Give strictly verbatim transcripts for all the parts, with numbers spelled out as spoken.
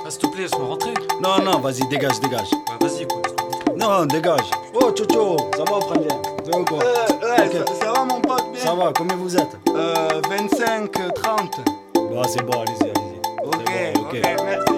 Ah, s'il te plaît, laisse-moi rentrer. Non, non, vas-y, dégage, dégage. Bah, vas-y, quoi. Non, dégage. Oh, Tchotcho, ça va, frangin? Ça va ou quoi? Euh, ouais, Ok. ça, ça va mon pote, bien. Ça va, combien vous êtes? Euh, vingt-cinq, trente. Bah, c'est bon, allez-y, allez-y. Ok, C'est bon, ok, merci.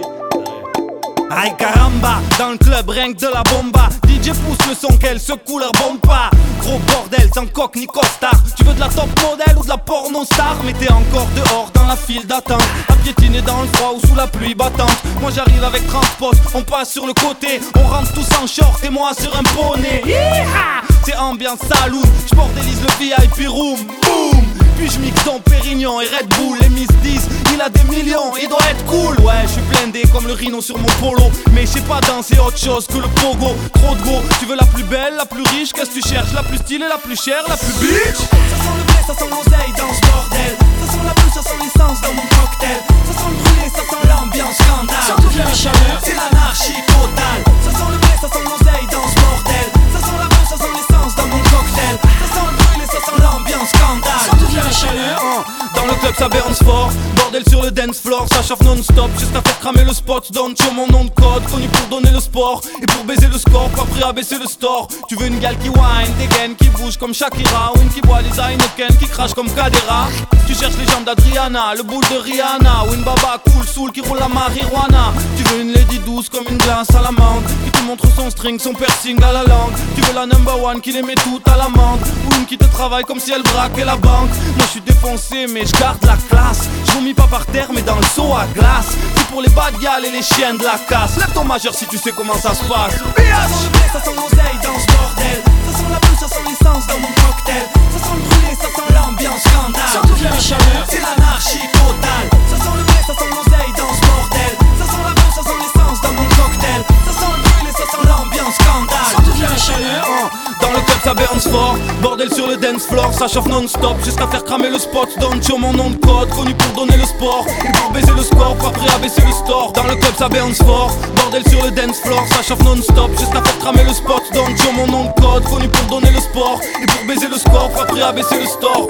Aïe caramba, dans le club rien que de la bomba. D J pousse le son qu'elle secoue leur bomba. Gros bordel sans coque ni costard. Tu veux de la top modèle ou de la porno star? Mais t'es encore dehors dans la file d'attente, à piétiner dans le froid ou sous la pluie battante. Moi j'arrive avec trente postes, on passe sur le côté. On rentre tous en short et moi sur un poney. Yeeha, c'est ambiance saloon, j'bordélise le V I P room. Boom. Puis je mixe Dom Pérignon et Red Bull. Les Miss disent, il a des millions, il doit être cool. Ouais, je suis blindé comme le rhino sur mon polo. Mais je sais pas danser autre chose que le pogo. Trop de go, tu veux la plus belle, la plus riche? Qu'est-ce que tu cherches? La plus stylée, la plus chère, la plus bitch? Ça sent le blé, ça sent l'oseille dans ce bordel. Ça sent la boue, ça sent l'essence dans mon cocktail. Ça sent le brûlé, ça sent l'ambiance scandale. Ça devient la chaleur, c'est l'anarchie totale. Ça sent le blé, ça sent l'oseille dans ce bordel. Ça sent la boue, ça sent l'essence dans mon cocktail. Ça sent le brûlé, ça sent l'ambiance scandale. Ça devient la chaleur. Dans le club ça bounce fort, bordel sur le dance floor, ça chauffe non-stop jusqu'à faire cramer le spot. Donne sur mon nom de code, connu pour donner le sport et pour baiser le score, pas prêt à baisser le store. Tu veux une gale qui whine, des gaines qui bouge comme Shakira, ou une qui boit des Heineken, qui crache comme Kadera. Tu cherches les jambes d'Adriana, le boule de Rihanna, ou une baba cool soul qui roule la marijuana. Tu veux une lady douce comme une glace à l'amande, qui te montre son string, son piercing à la langue. Tu veux la number one qui les met toutes à l'amende, ou une qui te travaille comme si elle braquait la banque. Moi je suis défoncé mais je garde la classe. Je vomis pas par terre mais dans le seau à glace. C'est pour les bad gals et les chiens de la casse. Lève ton majeur si tu sais comment ça se passe. Ça sent le blé, ça sent l'oseille dans ce bordel. Ça sent la boue, ça sent l'essence dans mon cocktail. Ça sent le brûlé, ça sent l'ambiance scandale. Ça devient la chaleur, c'est l'anarchie totale. Ça sent le blé, ça sent l'oseille dans ce bordel. Ça sent la boue, ça sent l'essence dans mon cocktail. Ça sent le brûlé, ça sent l'ambiance scandale. Ça devient la chaleur. Dans le club ça bounce fort, bordel sur le dance floor, ça chauffe non-stop jusqu'à faire cramer le spot. Donne sur mon nom de code, connu pour donner le sport et pour baiser le score, pas prêt à baisser le store. Dans le club ça bounce fort, bordel sur le dance floor, ça chauffe non-stop jusqu'à faire cramer le spot. Donne sur mon nom de code, connu pour donner le sport et pour baiser le score, pas prêt à baisser le store.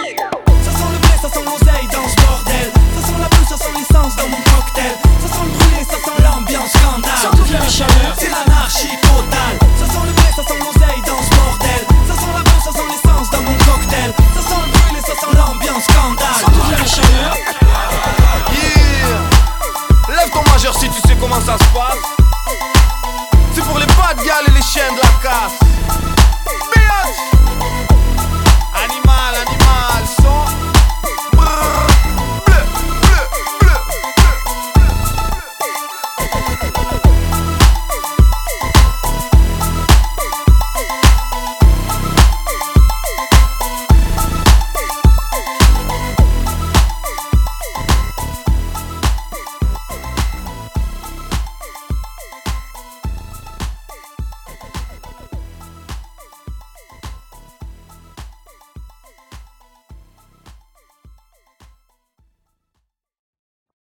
Ça sent le blé, ça sent l'oseille dans ce bordel. Ça sent la boue, ça sent l'essence dans mon cocktail. Ça sent le brûlé, ça sent l'ambiance scandale. Ça devient la chaleur, c'est l'anarchie totale. Ça sent le blé, ça sent l'oseille dans ce bordel. Ça sent la boue, ça sent l'essence dans mon cocktail. Ça sent le brûlé, ça sent l'ambiance scandale. Ça devient la chaleur. Yeah. Lève ton majeur si tu sais comment ça se passe. C'est pour les bad gals et les chiens de la